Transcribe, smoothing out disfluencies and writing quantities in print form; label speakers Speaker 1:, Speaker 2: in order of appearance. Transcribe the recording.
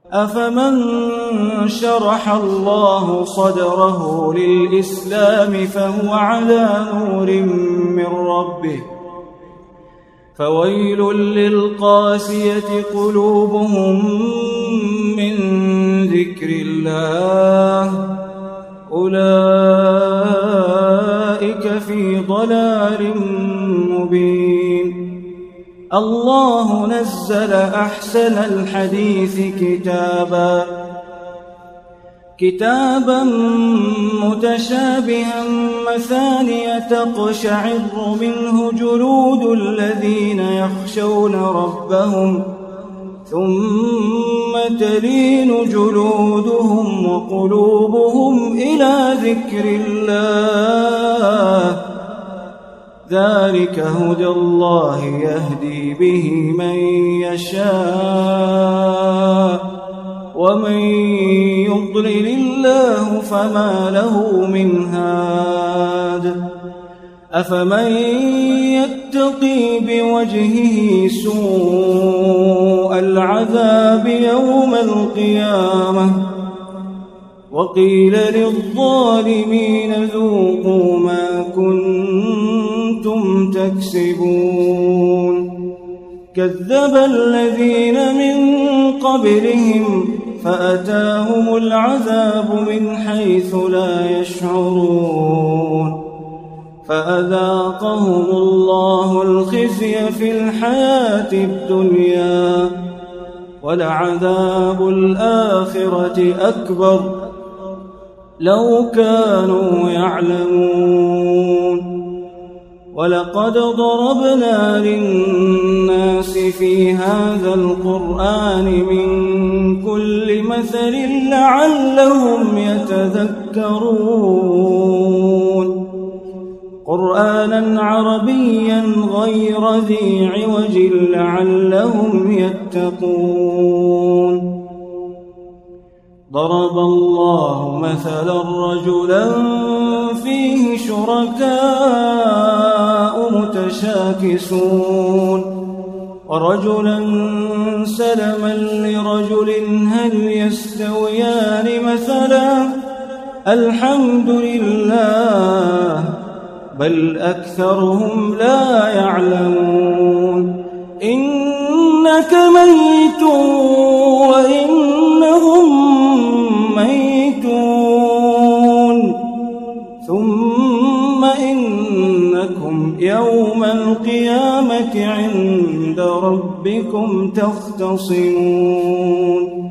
Speaker 1: أفمن شرح الله صدره للإسلام فهو على نور من ربه فويل للقاسية قلوبهم من ذكر الله أولئك في ضلال مبين. الله نزل أحسن الحديث كتابا متشابها مثانية تقشعر منه جلود الذين يخشون ربهم ثم تلين جلودهم وقلوبهم إلى ذكر الله ذلك هدى الله يهدي به من يشاء ومن يضلل الله فما له من هاد. أفمن يتقي بوجهه سوء العذاب يوم القيامة وقيل للظالمين ذوقوا ما كنتم تكسبون. كذب الذين من قبلهم فأتاهم العذاب من حيث لا يشعرون فأذاقهم الله الخزي في الحياة الدنيا ولعذاب الآخرة أكبر لو كانوا يعلمون. ولقد ضربنا للناس في هذا القرآن من كل مثل لعلهم يتذكرون. قرآنا عربيا غير ذي عوج لعلهم يتقون. ضرب الله مثلا رجلا فيه شركاء متشاكسون ورجلا سلما لرجل هل يستويان مثلا الحمد لله بل أكثرهم لا يعلمون. إنك ميت وإنهم ميتون ثم إنكم يوم القيامة عند ربكم تختصمون.